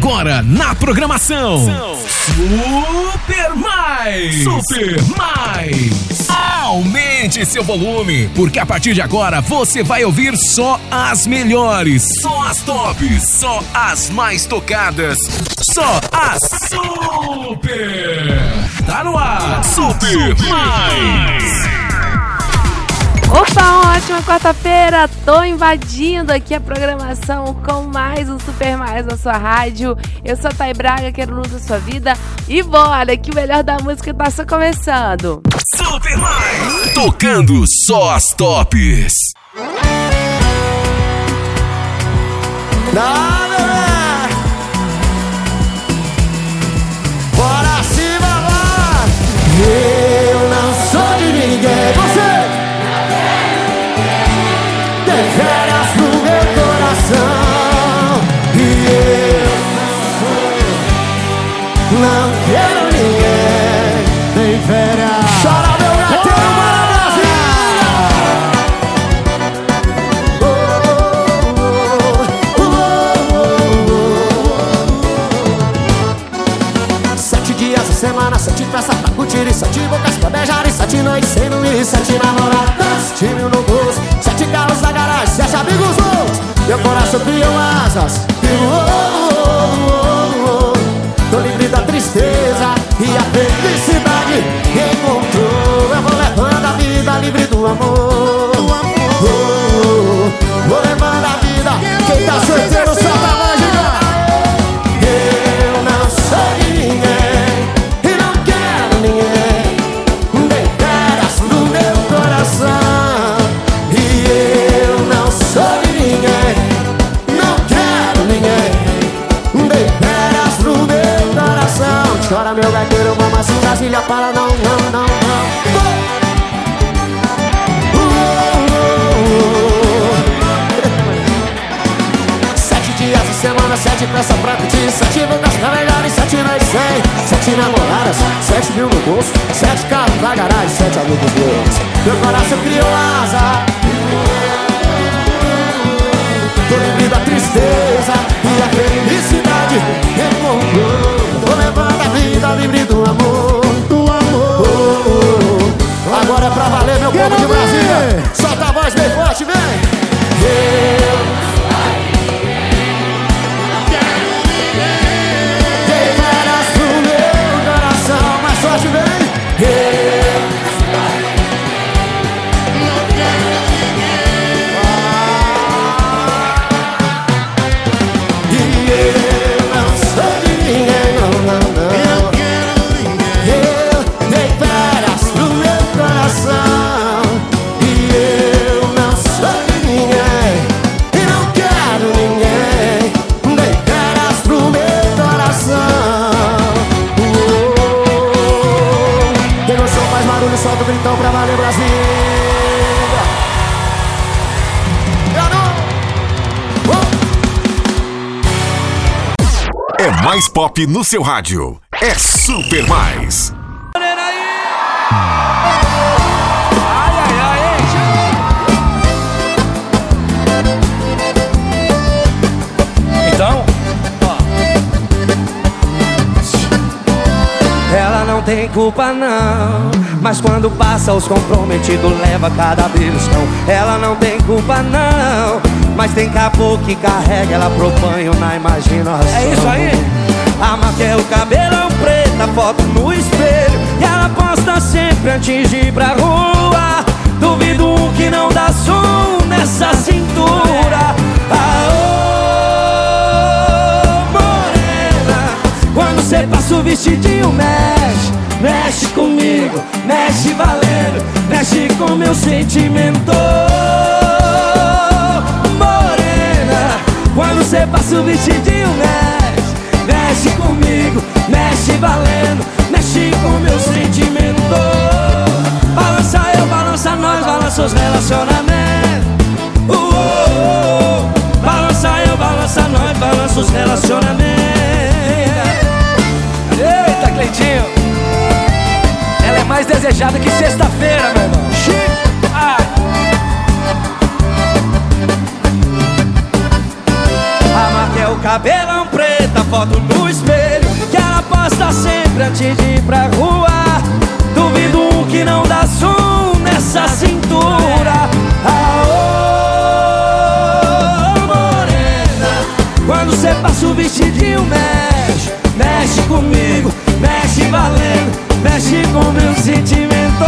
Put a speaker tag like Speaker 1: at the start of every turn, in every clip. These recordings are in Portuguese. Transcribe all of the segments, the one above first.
Speaker 1: Agora na programação Super Mais. Aumente seu volume, porque a partir de agora você vai ouvir só as melhores, só as tops, só as mais tocadas, só as super. Tá no ar, Super Mais.
Speaker 2: Opa, uma ótima quarta-feira! Tô invadindo aqui a programação com mais um Super Mais na sua rádio. Eu sou a Thay Braga, quero luz da sua vida. E bora, que o melhor da música tá só começando.
Speaker 1: Super Mais, tocando só as tops.
Speaker 3: Bora cima lá! Eu não sou de ninguém. Você! Tem férias no meu coração. E eu não quero ninguém. Tem férias. Chora meu gatão, bora Brasil! 7 dias a semana, 7 festas pra curtir e 7 bocas pra beijar e 7 noites sem dormir e 7 namoradas, 7 mil no bolso, 7 carros na garagem, 7 amigos outros. Meu coração criou asas e voou. Tô livre da tristeza e a felicidade encontrou. Eu vou levando a vida livre do amor. Vou levando a vida. Quem tá solteiro solta a mão, gigante. Eu não sou de ninguém e não quero ninguém. Dei férias no meu coração. E eu não sou de ninguém, não quero ninguém. Dei férias no meu coração. Chora meu gaiteiro, vamos assim, Brasília para não. 7 dias a semana, 7 peças pra curtir, 7 bocas pra melhor e 7 noites sem 7 namoradas, 7 mil no bolso, 7 carros na garagem, 7 amigos meus. Meu coração criou asa. Tô livre da tristeza e a felicidade encontrou. Tô levando a vida livre do amor. Agora é pra valer, meu povo de Brasília. Solta a voz bem forte, vem. Dei férias pro meu coração, mais forte, vem. Solta o gritão pra valer, Brasil.
Speaker 1: É mais pop no seu rádio. É Super Mais.
Speaker 4: Então, ela não tem culpa não, mas quando passa os comprometidos leva cada beliscão. Ela não tem culpa não, mas tem caboclo que carrega ela pro banho na imaginação. É isso aí. A marca é o cabelão preto, a foto no espelho, e ela posta sempre antes de ir pra rua. Duvido um que não dá som nessa cintura. Aô, morena, quando cê passa o vestidinho mexe. Mexe comigo, mexe valendo, mexe com meu sentimento. Morena, quando cê passa o vestidinho mexe. Mexe comigo, mexe valendo, mexe com meu sentimento. Balança eu, balança nós, balança os relacionamentos. Balança eu, balança nós, balança os relacionamentos. Eita, Cleitinho, ela é mais desejada que sexta-feira, meu irmão. A marca é o cabelão preto, tanta foto no espelho que ela posta sempre antes de ir pra rua. Duvido que não dá zoom nessa cintura. Aô, morena, quando cê passa o vestidinho mexe, mexe comigo, mexe valendo, mexe com meu sentimento.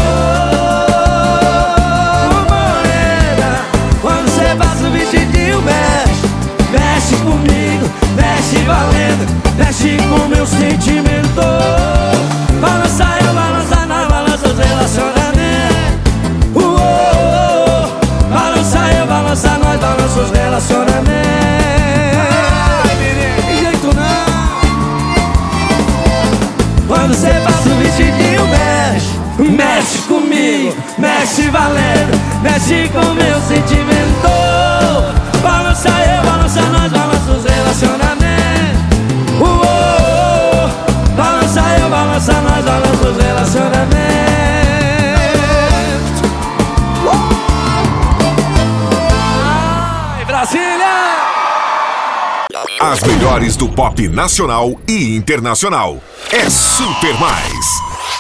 Speaker 4: Morena, quando cê passa o vestidinho mexe, mexe comigo, mexe valendo, mexe com meu sentimento. Balança eu, balança nós, balança os relacionamentos. Balança eu, balança nós, balança os relacionamentos. Ai, menino, tem jeito não. Quando cê passa o vestidinho mexe, mexe comigo, mexe valendo, mexe com meu sentimento. Balança eu, balança nós, balança os relacionamentos. Balança eu, balança nós, balança os relacionamentos. Ai, Brasília!
Speaker 1: As melhores do pop nacional e internacional. É Super Mais.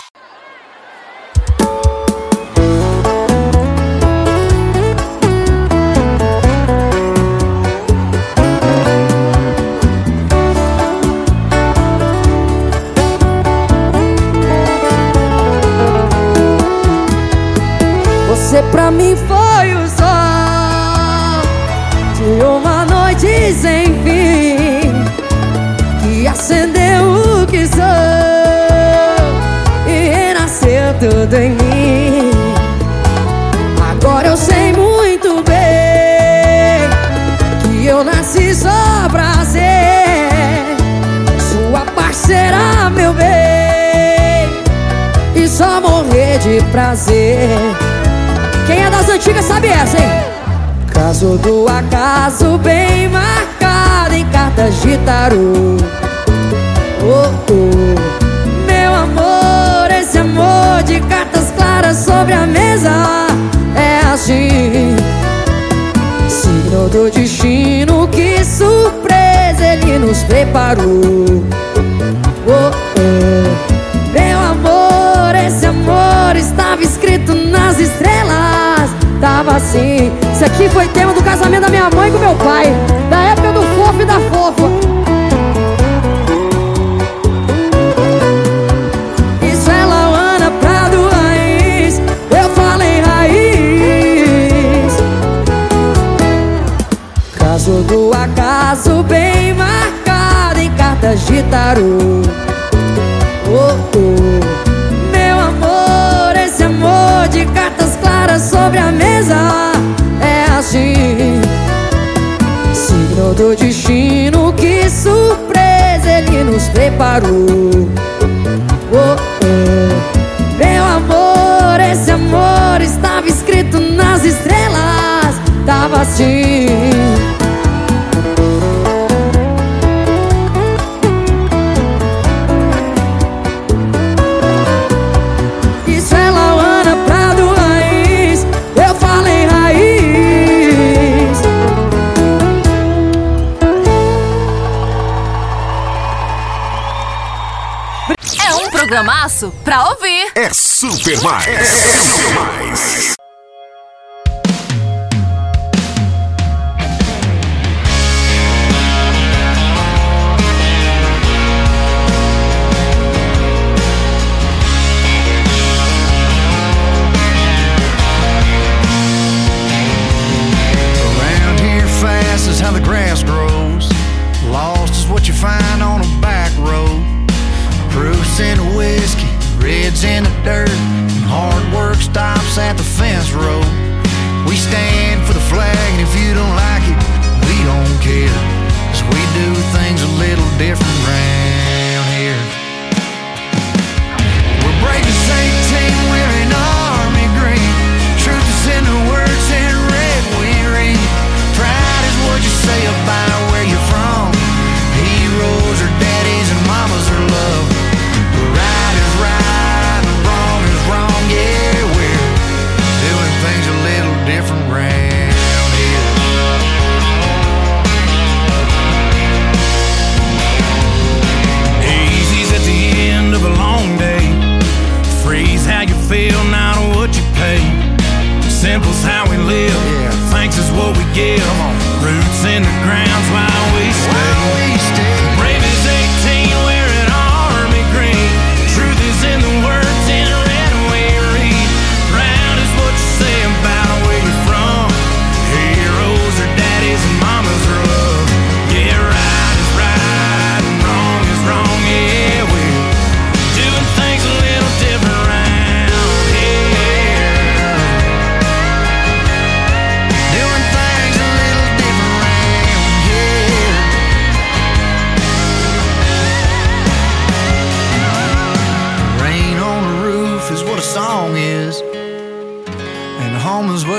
Speaker 5: Você pra mim foi o sol de uma noite sem fim, que acendeu o que sou e renasceu tudo em mim. Agora eu sei muito bem que eu nasci só pra ser sua parceira, meu bem, e só morrer de prazer. Quem é das antigas sabe essa, hein? Caso do acaso bem marcado em cartas de tarô. Oh, oh. Meu amor, esse amor de cartas claras sobre a mesa é assim. Signo do destino, que surpresa ele nos preparou. Oh, oh. Meu amor, esse amor estava escrito nas estrelas. Tava assim. Isso aqui foi tema do casamento da minha mãe com meu pai, da época do fofo e da fofa. Isso é Lauana Prado Raiz, eu falei raiz. Caso do acaso bem marcado em cartas de tarô. Oh, oh. Meu amor, esse amor de cartas claras sobre a mesa é assim. Signo do destino, que surpresa ele nos preparou. Oh, oh. Meu amor, esse amor estava escrito nas estrelas. Tava assim.
Speaker 6: Programaço pra ouvir.
Speaker 1: É Super Mais. É Super Mais.
Speaker 7: Around here fast is how the grass grows. Lost is what you find on a back road. Proofs in the whiskey, reds in the dirt, and hard work stops at the fence road. We stand for the flag, and if you don't like it, we don't care, 'cause we do things a little different round here. We're breaking St. Team, wearing army green. Truth is in the words in red we read. Pride is what you say about where you're from. Heroes are daddies and mamas are love. Right is right and wrong is wrong, yeah, we're doing things a little different round here.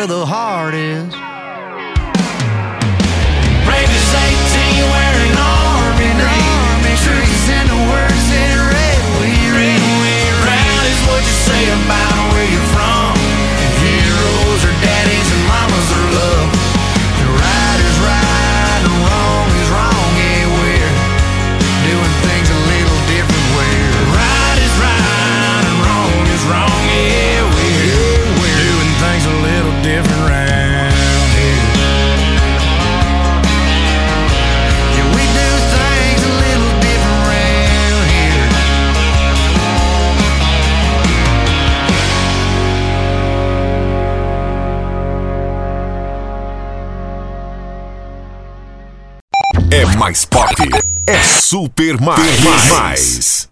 Speaker 7: where the heart is. Brave as 18 wearing army green. Truth in the words in red we read. Proud is what you say about where you're from. Heroes are daddies and mamas are love. The right is right and wrong is wrong. Yeah, we're doing things a little different. Where right is right and wrong is wrong. Yeah, we're doing things a little different round here. Yeah, we do things a little different round here.
Speaker 1: É mais pop, é super mais.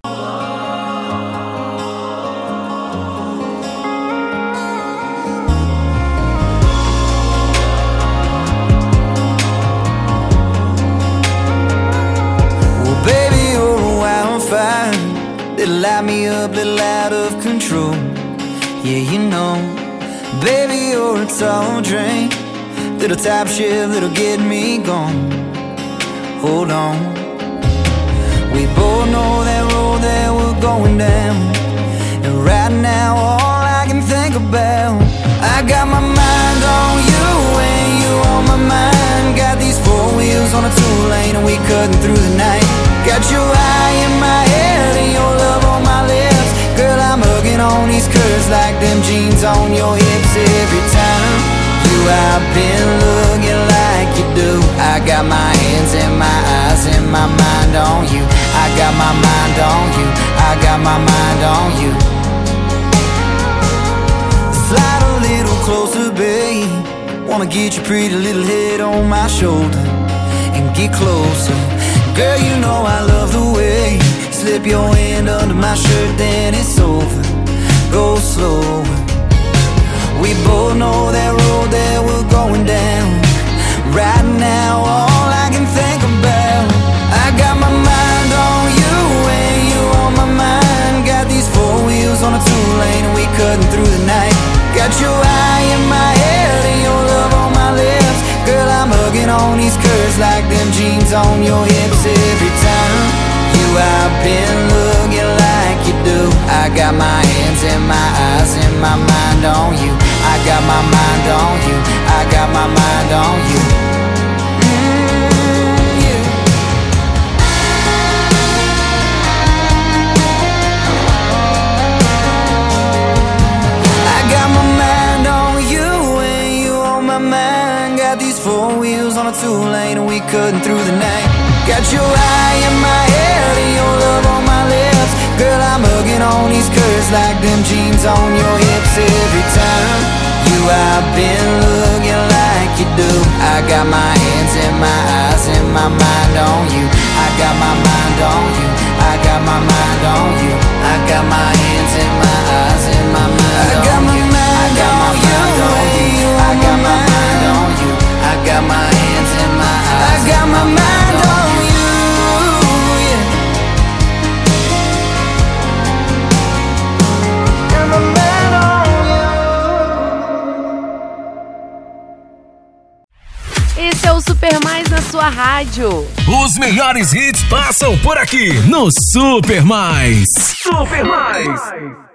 Speaker 7: Baby, you're a wildfire. Little light me up, little out of control. Yeah, you know. Baby, you're a tall drink. Little top shift, little get me gone. Hold on. We both know that road that we're going down. And right now, all I can think about, I got my mind on you and you on my mind. Got these four wheels on a two-lane and we cutting through the night. Got your eye in my head and your love on my lips. Girl, I'm hugging on these curves like them jeans on your hips. Every time you I've been looking like you do. I got my hands and my eyes and my mind on you. I got my mind on you. I got my mind on you. Slide a little closer, babe. Wanna get your pretty little head on my shoulder and get closer. Girl, you know I love the way you slip your hand under my shirt, then it's over. Go slower. We both know that road that we're going down. Right now, all I can think about, I got my mind on you and you on my mind. Got these four wheels on a two-lane and we cutting through the night. Got your eye in my head and your love on my lips. Girl, I'm hugging on these curves like them jeans on your hips. Every time you I've been looking like you do. I got my hands and my eyes and my mind on you. I got my mind on you. I got my mind on you. Yeah. I got my mind on you and you on my mind. Got these four wheels on a two-lane and we cutting through the night. Got your eye in my head and your love on my lips. Girl, I'm hugging on these curves like them jeans on your hips. Every time you I've been looking like you do. I got my hands and my eyes and my mind on you. I got my mind on you. I got my mind on you. I got my hands and my eyes and my mind on you. I got my mind on you. I got my mind on you. I got my hands and my eyes. I got my mind on you. Yeah. Got my mind on you.
Speaker 2: Esse é o Super Mais na sua rádio.
Speaker 1: Os melhores hits passam por aqui no Super Mais. Super Mais.